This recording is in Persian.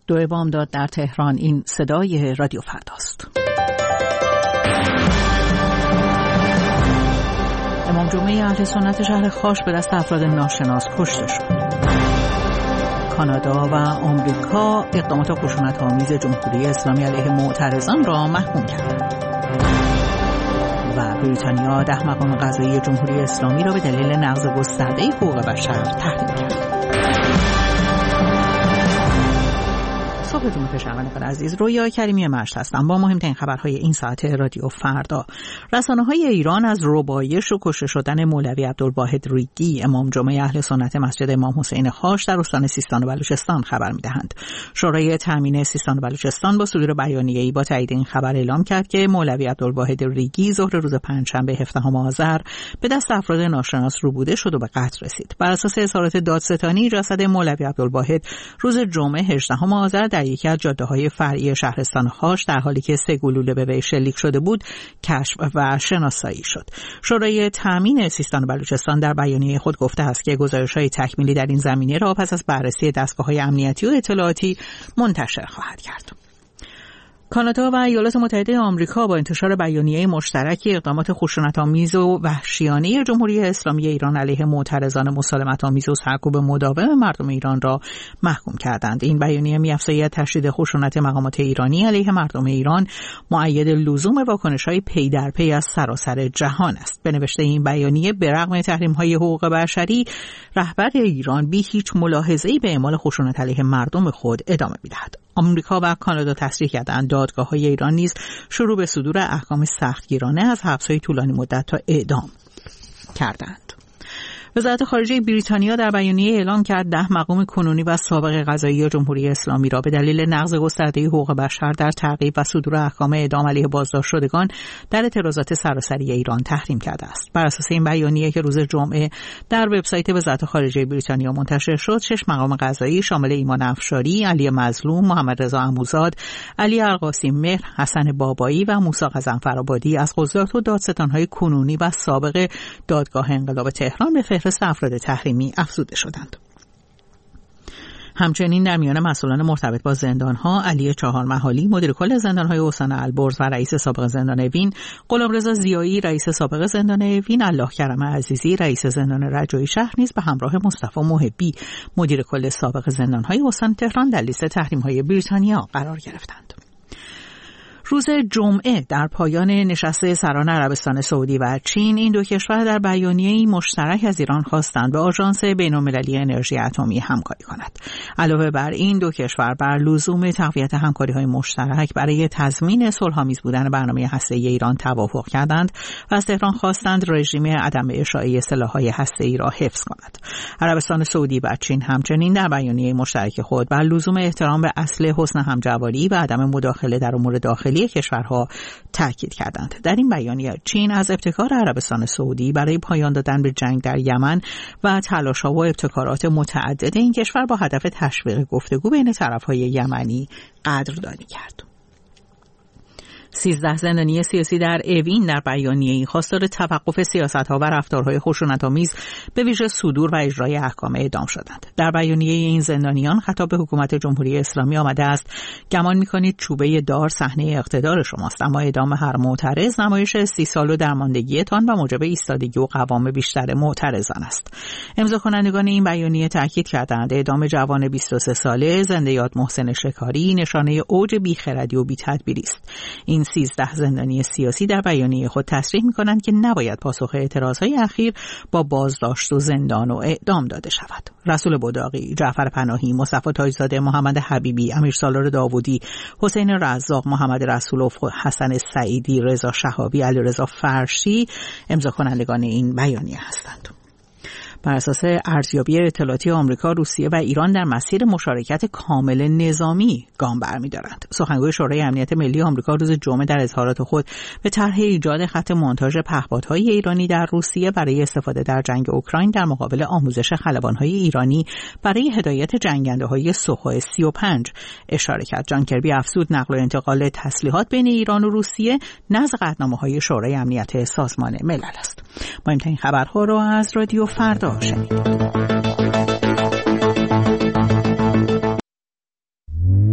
2 بامداد در تهران. این صدای رادیو فرداست. امام جمعه اهل سنت شهر خاش به دست افراد ناشناس کشته شد. کانادا و آمریکا اقدامات خشونت‌آمیز جمهوری اسلامی علیه معترضان را محکوم کردند. و بریتانیا 10 مقام قضایی جمهوری اسلامی را به دلیل نقض گسترده حقوق بشر تحریم کرد. صبحتون بخیر شنوندگان عزیز، رویا کریمی مشت هستم با مهمترین خبرهای این ساعت رادیو فردا. رسانه‌های ایران از ربایش و کشته شدن مولوی عبدالواحد ریگی امام جمعه اهل سنت مسجد امام حسین خاش در استان سیستان و بلوچستان خبر می‌دهند. شورای تامین سیستان و بلوچستان با صدور بیانیه‌ای با تایید این خبر اعلام کرد که مولوی عبدالواحد ریگی ظهر روز پنجشنبه 17 آذر به دست افراد ناشناس ربوده شد و به قتل رسید. بر اساس اظهارات دادستانی جسد مولوی عبدالواحد روز جمعه 18 آذر در یکی از جاده‌های فرعی شهرستان خاش در حالی که 3 گلوله به وی شلیک شده بود کشف و شناسایی شد. شورای تامین سیستان و بلوچستان در بیانیه خود گفته است که گزارش‌های تکمیلی در این زمینه را پس از بررسی دستگاه‌های امنیتی و اطلاعاتی منتشر خواهد کرد. کانادا و ایالات متحده آمریکا با انتشار بیانیه مشترکی اقدامات خشونت‌آمیز و وحشیانه جمهوری اسلامی ایران علیه معترضان مسالمت‌آمیز و سرکوب مداوم مردم ایران را محکوم کردند. این بیانیه می‌افزاید تشدید خشونت مقامات ایرانی علیه مردم ایران مؤید لزوم واکنش‌های پی در پی از سراسر جهان است. به نوشته این بیانیه به رغم تحریم‌های حقوق بشری، رهبر ایران بی هیچ ملاحظه‌ای به اعمال خشونت علیه مردم خود ادامه می‌دهد. آمریکا و کانادا تصریح کردند دادگاه‌های ایران نیز شروع به صدور احکام سختگیرانه از حبس‌های طولانی مدت تا اعدام کردند. وزارت خارجه بریتانیا در بیانیه اعلام کرد 10 مقام کنونی و سابق قضایی جمهوری اسلامی را به دلیل نقض گسترده حقوق بشر در تعقیب و صدور احکام اعدام علیه بازداشت شدگان در اعتراضات سراسری ایران تحریم کرده است. بر اساس این بیانیه که روز جمعه در وبسایت وزارت خارجه بریتانیا منتشر شد، 6 مقام قضایی شامل ایمان افشاری، علی مظلوم، محمد رضا عموزاد، علی ارقاسی مهر، حسن بابایی و موسی غضنفرآبادی از قضات و دادستان‌های کنونی و سابق دادگاه انقلاب تهران به فهرست افراد تحریمی افزوده شدند. همچنین در میان مسئولان مرتبط با زندان‌ها علی چهارمحالی مدیر کل زندان‌های استان البرز و رئیس سابق زندان وین، غلامرضا ضیایی رئیس سابق زندان وین، الله کرم عزیزی رئیس زندان رجایی شهر نیز به همراه مصطفی محبی مدیر کل سابق زندان‌های استان تهران در لیست تحریم‌های بریتانیا قرار گرفتند. روز جمعه در پایان نشست سران عربستان سعودی و چین، این دو کشور در بیانیه‌ای مشترک از ایران خواستند به آژانس بین‌المللی انرژی اتمی همکاری کند. علاوه بر این دو کشور بر لزوم تقویت همکاری‌های مشترک برای تضمین صلح‌آمیز بودن برنامه هسته‌ای ایران توافق کردند و از تهران خواستند رژیم عدم اشاعه سلاح‌های هسته‌ای را حفظ کند. عربستان سعودی و چین همچنین در بیانیه مشترک خود بر لزوم احترام به اصل حسن همجواری و عدم مداخله در امور داخلی کشورها تاکید کردند. در این بیانیه چین از ابتکار عربستان سعودی برای پایان دادن به جنگ در یمن و تلاش‌ها و ابتکارات متعدد این کشور با هدف تشویق گفتگو بین طرف‌های یمنی قدردانی کرد. 13 زندانی سیاسی در اوین در بیانیه‌ای خواستار توقف سیاست‌ها و رفتارهای خشونت‌آمیز به ویژه صدور و اجرای احکام اعدام شدند. در بیانیه این زندانیان خطاب به حکومت جمهوری اسلامی آمده است: گمان می‌کنید چوبه دار صحنه اقتدار شماست، اما اعدام هر معترض نمایش استیصال و درماندگی‌تان و موجب ایستادگی و قوام بیشتر معترضان است. امضا کنندگان این بیانیه تاکید کردند اعدام جوان 23 ساله زنده یاد محسن شکاری نشانه اوج بیخردی و بی‌تدبیری است. این 13 زندانی سیاسی در بیانیه خود تصریح می‌کنند که نباید پاسخ اعتراضهای اخیر با بازداشت و زندان و اعدام داده شود. رسول بداقی، جعفر پناهی، مصطفی تاجزاده، محمد حبیبی، امیرسالار داوودی، حسین رزاق، محمد رسولوف، حسن سعیدی، رضا شهابی، علیرضا فرشی امضا کنندگان این بیانیه هستند. بر اساس ارزیابی اطلاعاتی آمریکا، روسیه و ایران در مسیر مشارکت کامل نظامی گام برمی‌دارند. سخنگوی شورای امنیت ملی آمریکا روز جمعه در اظهارات خود به طرح ایجاد خط مونتاژ پهپادهای ایرانی در روسیه برای استفاده در جنگ اوکراین در مقابل آموزش خلبان‌های ایرانی برای هدایت جنگنده‌های سوخوی 35 اشاره کرد. جان کربی افزود نقل و انتقال تسلیحات بین ایران و روسیه نزد قطعنامه‌های شورای امنیت سازمان ملل است. مهمترین خبرها را از رادیو فردا شنیدید.